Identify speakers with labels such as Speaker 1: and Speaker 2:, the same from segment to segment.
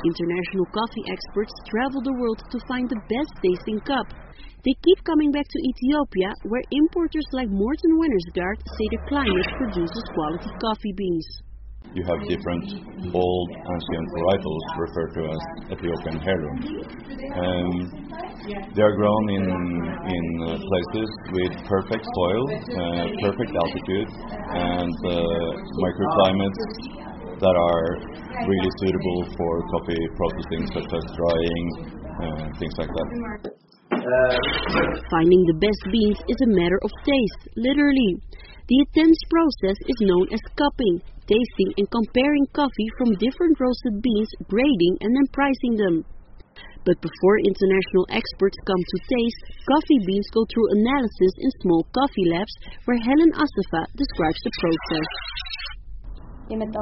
Speaker 1: International coffee experts travel the world to find the best tasting cup. They keep coming back to Ethiopia, where importers like Morten Wennersgaard say the climate produces quality coffee beans.
Speaker 2: You have different old ancient varietals referred to as Ethiopian heirloom. They are grown in places with perfect soil, perfect altitude, and microclimates that are really suitable for coffee processing, such as drying, things like that.
Speaker 1: Finding the best beans is a matter of taste, literally. The intense process is known as cupping, tasting and comparing coffee from different roasted beans, grading and then pricing them. But before international experts come to taste, coffee beans go through analysis in small coffee labs, where Helen Assefa describes the process.
Speaker 3: When the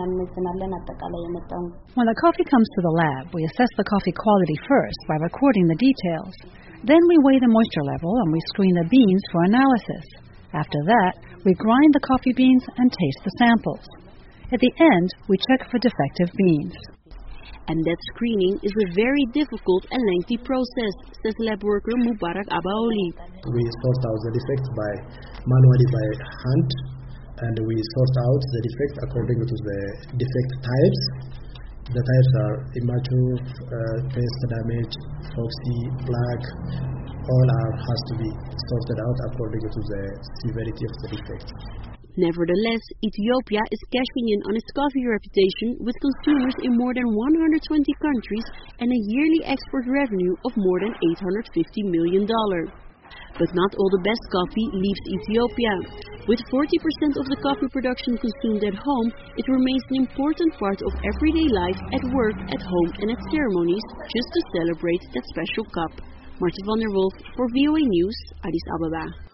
Speaker 3: coffee comes to the lab, we assess the coffee quality first by recording the details. Then we weigh the moisture level and we screen the beans for analysis. After that, we grind the coffee beans and taste the samples. At the end, we check for defective beans.
Speaker 1: And that screening is a very difficult and lengthy process, says lab worker Mubarak Abaoli.
Speaker 4: We sort out the defects manually by hand, and we sort out the defects according to the defect types. The types are immature, paste damage, foxy, black. All has to be sorted out according to the severity of the defect.
Speaker 1: Nevertheless, Ethiopia is cashing in on its coffee reputation with consumers in more than 120 countries and a yearly export revenue of more than $850 million. But not all the best coffee leaves Ethiopia. With 40% of the coffee production consumed at home, it remains an important part of everyday life at work, at home and at ceremonies, just to celebrate that special cup. Martje van der Wolf for VOA News, Addis Ababa.